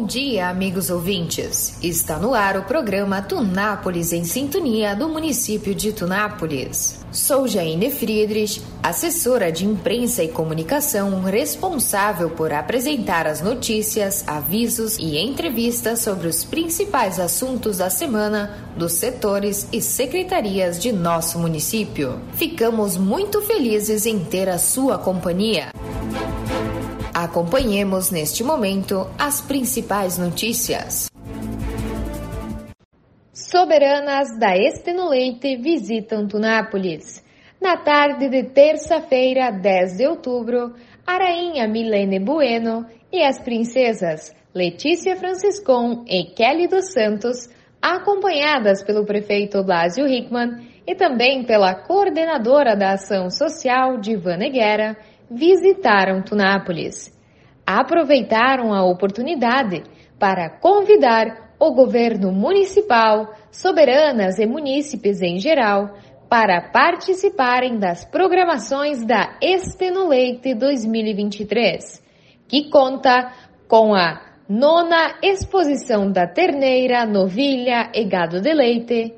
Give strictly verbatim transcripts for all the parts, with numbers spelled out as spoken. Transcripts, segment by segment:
Bom dia, amigos ouvintes. Está no ar o programa Tunápolis em Sintonia do município de Tunápolis. Sou Jaine Friedrich, assessora de imprensa e comunicação responsável por apresentar as notícias, avisos e entrevistas sobre os principais assuntos da semana dos setores e secretarias de nosso município. Ficamos muito felizes em ter a sua companhia. Acompanhemos neste momento as principais notícias. Soberanas da Estenoleite visitam Tunápolis. Na tarde de terça-feira, dez de outubro, a rainha Milene Bueno e as princesas Letícia Franciscon e Kelly dos Santos, acompanhadas pelo prefeito Blasio Hickman e também pela coordenadora da Ação Social, Divana Guerra, visitaram Tunápolis. Aproveitaram a oportunidade para convidar o governo municipal, soberanas e munícipes em geral, para participarem das programações da Estenoleite dois mil e vinte e três, que conta com a nona Exposição da Terneira, Novilha e Gado de Leite,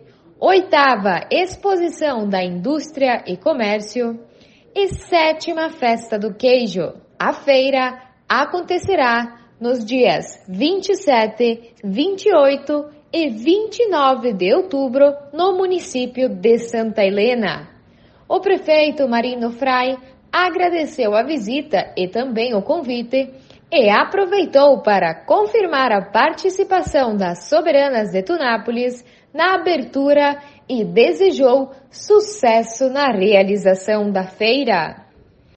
oitava Exposição da Indústria e Comércio e sétima Festa do Queijo. A feira acontecerá nos dias vinte e sete, vinte e oito e vinte e nove de outubro no município de Santa Helena. O prefeito Marino Frei agradeceu a visita e também o convite e aproveitou para confirmar a participação das soberanas de Tunápolis na abertura e desejou sucesso na realização da feira.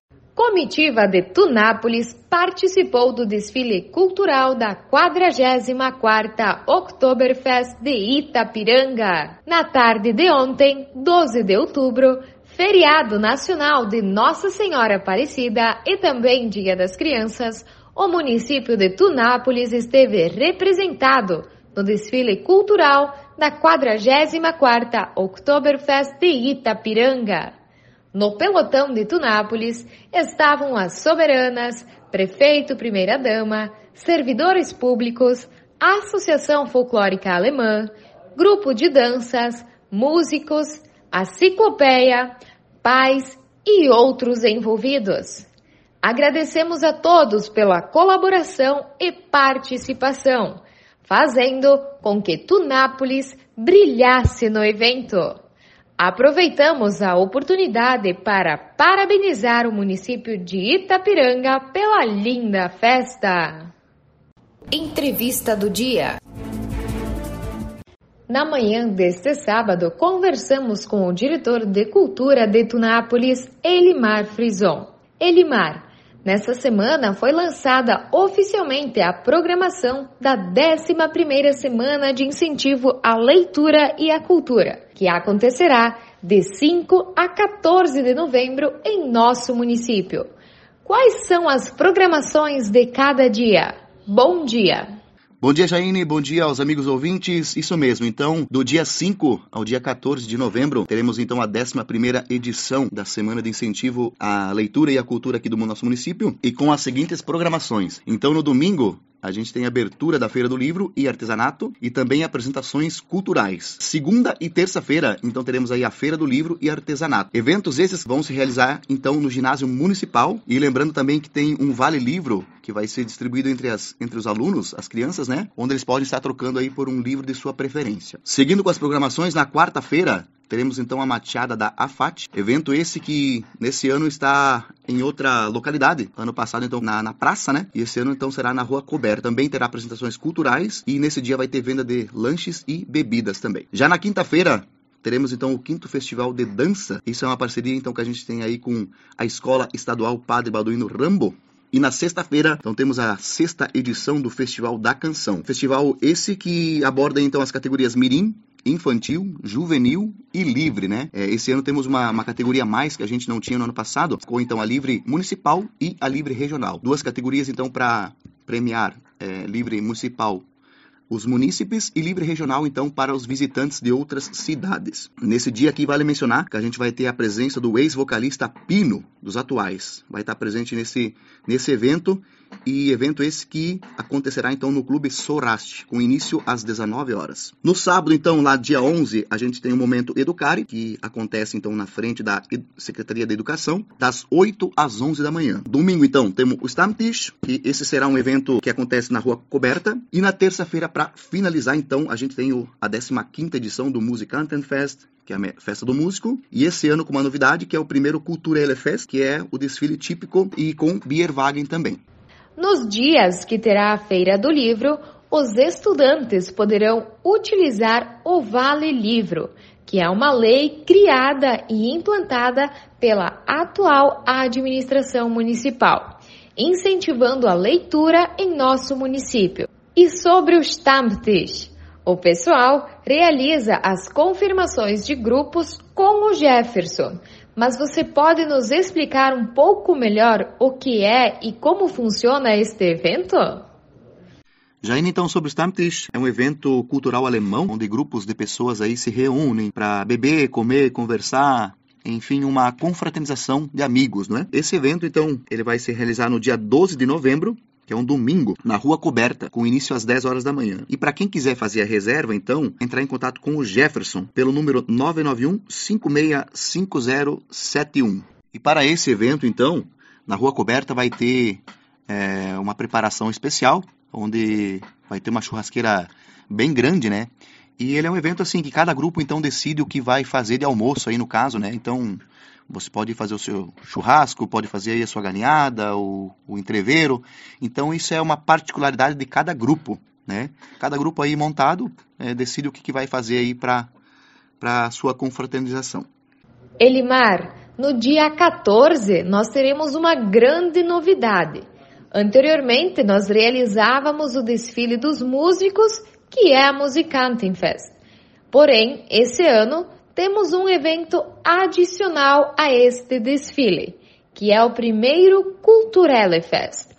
Comitiva de Tunápolis participou do desfile cultural da quadragésima quarta Oktoberfest de Itapiranga. Na tarde de ontem, doze de outubro, feriado nacional de Nossa Senhora Aparecida e também Dia das Crianças, o município de Tunápolis esteve representado no desfile cultural da quadragésima quarta Oktoberfest de Itapiranga. No pelotão de Tunápolis estavam as soberanas, prefeito, primeira-dama, servidores públicos, Associação Folclórica Alemã, grupo de danças, músicos, a ciclopeia, pais e outros envolvidos. Agradecemos a todos pela colaboração e participação, fazendo com que Tunápolis brilhasse no evento. Aproveitamos a oportunidade para parabenizar o município de Itapiranga pela linda festa. Entrevista do dia. Na manhã deste sábado, conversamos com o diretor de Cultura de Tunápolis, Elimar Frison. Elimar, nessa semana foi lançada oficialmente a programação da décima primeira Semana de Incentivo à Leitura e à Cultura, que acontecerá de cinco a quatorze de novembro em nosso município. Quais são as programações de cada dia? Bom dia! Bom dia, Jaine. Bom dia aos amigos ouvintes. Isso mesmo. Então, do dia cinco ao dia quatorze de novembro, teremos então a décima primeira edição da Semana de Incentivo à Leitura e à Cultura aqui do nosso município e com as seguintes programações. Então, no domingo, a gente tem a abertura da Feira do Livro e Artesanato e também apresentações culturais. Segunda e terça-feira, então, teremos aí a Feira do Livro e Artesanato. Eventos esses vão se realizar, então, no ginásio municipal. E lembrando também que tem um Vale Livro que vai ser distribuído entre, as, entre os alunos, as crianças, né? Onde eles podem estar trocando aí por um livro de sua preferência. Seguindo com as programações, na quarta-feira, teremos então a mateada da AFAT, evento esse que nesse ano está em outra localidade, ano passado então na, na praça, né? E esse ano então será na Rua Coberta. Também terá apresentações culturais e nesse dia vai ter venda de lanches e bebidas também. Já na quinta-feira, teremos então o quinto Festival de Dança. Isso é uma parceria então que a gente tem aí com a Escola Estadual Padre Balduino Rambo. E na sexta-feira, então, temos a sexta edição do Festival da Canção. Festival esse que aborda, então, as categorias Mirim, Infantil, Juvenil e Livre, né? É, esse ano temos uma, uma categoria a mais que a gente não tinha no ano passado, com, então, a Livre Municipal e a Livre Regional. Duas categorias, então, para premiar é, Livre Municipal os munícipes e livre regional, então, para os visitantes de outras cidades. Nesse dia aqui vale mencionar que a gente vai ter a presença do ex-vocalista Pino, dos atuais. Vai estar presente nesse, nesse evento E evento esse que acontecerá então no Clube Soraste, com início às dezenove horas. No sábado, então, lá dia onze, a gente tem o Momento Educare, que acontece então na frente da Secretaria da Educação, das oito às onze da manhã. Domingo, então, temos o Stammtisch, que esse será um evento que acontece na Rua Coberta. E na terça-feira, para finalizar, então, a gente tem o, a décima quinta edição do Musikantenfest, que é a Festa do Músico, e esse ano com uma novidade, que é o primeiro Kulturelle Fest, que é o desfile típico e com Bierwagen também. Nos dias que terá a Feira do Livro, os estudantes poderão utilizar o Vale Livro, que é uma lei criada e implantada pela atual administração municipal, incentivando a leitura em nosso município. E sobre o Stammtisch, o pessoal realiza as confirmações de grupos com o Jefferson, mas você pode nos explicar um pouco melhor o que é e como funciona este evento? Já indo então sobre o Stammtisch, é um evento cultural alemão, onde grupos de pessoas aí se reúnem para beber, comer, conversar, enfim, uma confraternização de amigos, não é? Esse evento, então, ele vai se realizar no dia doze de novembro, que é um domingo, na Rua Coberta, com início às dez horas da manhã. E para quem quiser fazer a reserva, então, entrar em contato com o Jefferson pelo número nove nove um, cinco seis cinco zero sete um. E para esse evento, então, na Rua Coberta vai ter é, uma preparação especial, onde vai ter uma churrasqueira bem grande, né? E ele é um evento assim que cada grupo, então, decide o que vai fazer de almoço aí, no caso, né? Então, você pode fazer o seu churrasco, pode fazer aí a sua galinhada, o, o entreveiro. Então, isso é uma particularidade de cada grupo, né? Cada grupo aí montado é, decide o que, que vai fazer aí para a sua confraternização. Elimar, no dia quatorze, nós teremos uma grande novidade. Anteriormente, nós realizávamos o desfile dos músicos, que é a Musikantenfest. Porém, esse ano, temos um evento adicional a este desfile, que é o primeiro Kulturelle Fest.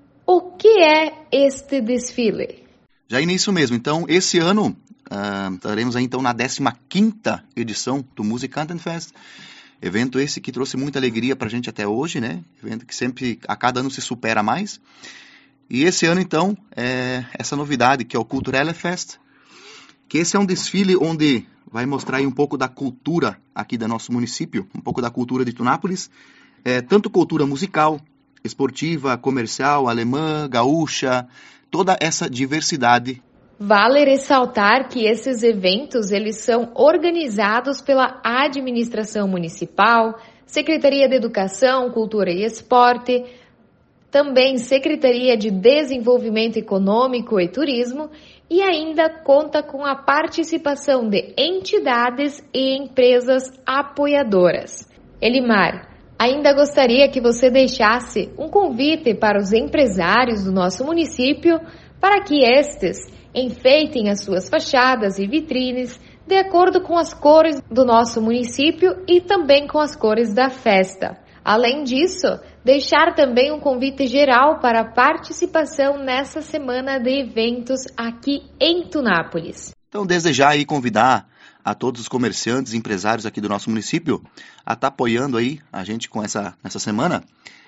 O que é este desfile? Já início mesmo. Então, esse ano, uh, estaremos aí, então, na décima quinta edição do Musikantenfest. Evento esse que trouxe muita alegria para a gente até hoje, né? Evento que sempre, a cada ano, se supera mais. E esse ano, então, é essa novidade, que é o Kulturelle Fest, que esse é um desfile onde vai mostrar aí um pouco da cultura aqui do nosso município, um pouco da cultura de Tunápolis, é, tanto cultura musical, esportiva, comercial, alemã, gaúcha, toda essa diversidade. Vale ressaltar que esses eventos eles são organizados pela administração municipal, Secretaria de Educação, Cultura e Esporte, também Secretaria de Desenvolvimento Econômico e Turismo, e ainda conta com a participação de entidades e empresas apoiadoras. Elimar, ainda gostaria que você deixasse um convite para os empresários do nosso município para que estes enfeitem as suas fachadas e vitrines de acordo com as cores do nosso município e também com as cores da festa. Além disso, deixar também um convite geral para a participação nessa semana de eventos aqui em Tunápolis. Então, desde já aí convidar a todos os comerciantes e empresários aqui do nosso município a estar apoiando aí a gente com essa, nessa semana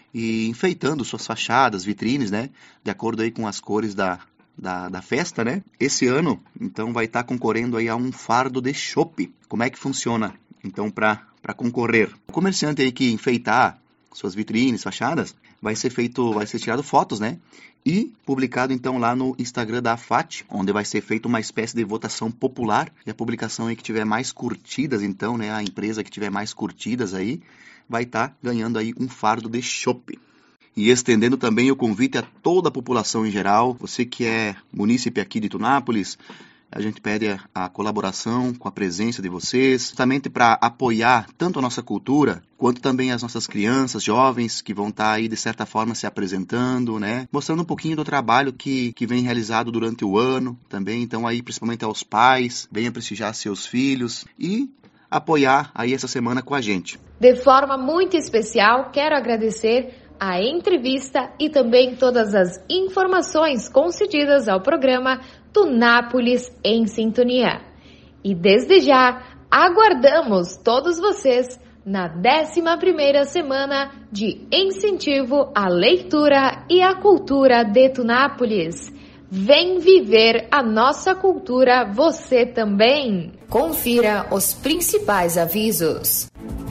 e enfeitando suas fachadas, vitrines, né? De acordo aí com as cores da, da, da festa, né? Esse ano, então, vai estar concorrendo aí a um fardo de chopp. Como é que funciona, então, para para concorrer? O comerciante aí que enfeitar suas vitrines, fachadas, vai ser feito, vai ser tirado fotos, né? E publicado então lá no Instagram da F A T, onde vai ser feita uma espécie de votação popular, e a publicação aí que tiver mais curtidas, então, né, a empresa que tiver mais curtidas aí, vai estar tá ganhando aí um fardo de chopp. E estendendo também o convite a toda a população em geral, você que é munícipe aqui de Tunápolis, a gente pede a colaboração com a presença de vocês, justamente para apoiar tanto a nossa cultura, quanto também as nossas crianças, jovens, que vão estar aí, de certa forma, se apresentando, né? Mostrando um pouquinho do trabalho que, que vem realizado durante o ano também. Então, aí, principalmente aos pais, venham prestigiar seus filhos e apoiar aí essa semana com a gente. De forma muito especial, quero agradecer a entrevista e também todas as informações concedidas ao programa Tunápolis em Sintonia. E desde já, aguardamos todos vocês na décima primeira semana de incentivo à leitura e à cultura de Tunápolis. Vem viver a nossa cultura você também! Confira os principais avisos.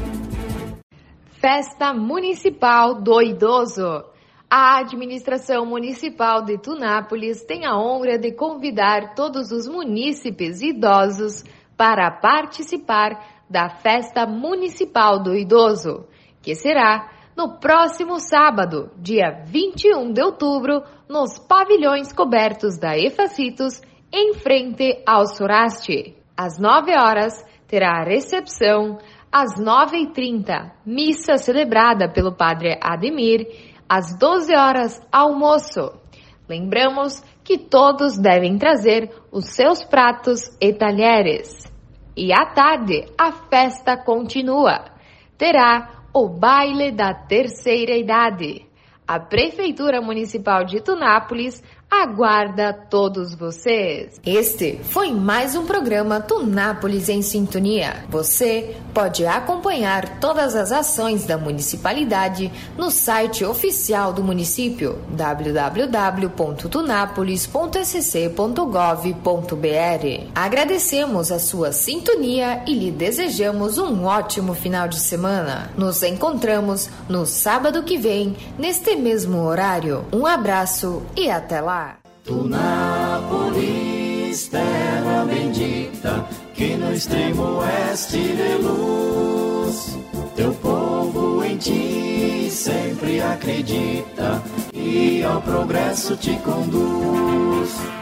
Festa Municipal do Idoso. A Administração Municipal de Tunápolis tem a honra de convidar todos os munícipes idosos para participar da Festa Municipal do Idoso, que será no próximo sábado, dia vinte e um de outubro, nos pavilhões cobertos da Efacitos, em frente ao Soraste. Às nove horas, terá a recepção, às nove e trinta, missa celebrada pelo Padre Ademir, às doze horas, almoço. Lembramos que todos devem trazer os seus pratos e talheres. E à tarde, a festa continua. Terá o baile da terceira idade. A Prefeitura Municipal de Tunápolis aguarda todos vocês. Este foi mais um programa Tunápolis em Sintonia. Você pode acompanhar todas as ações da municipalidade no site oficial do município w w w ponto tunápolis ponto s c ponto gov ponto b r. Agradecemos a sua sintonia e lhe desejamos um ótimo final de semana. Nos encontramos no sábado que vem, neste mesmo horário. Um abraço e até lá. Tunápolis, terra bendita, que no extremo oeste de luz, teu povo em ti sempre acredita e ao progresso te conduz.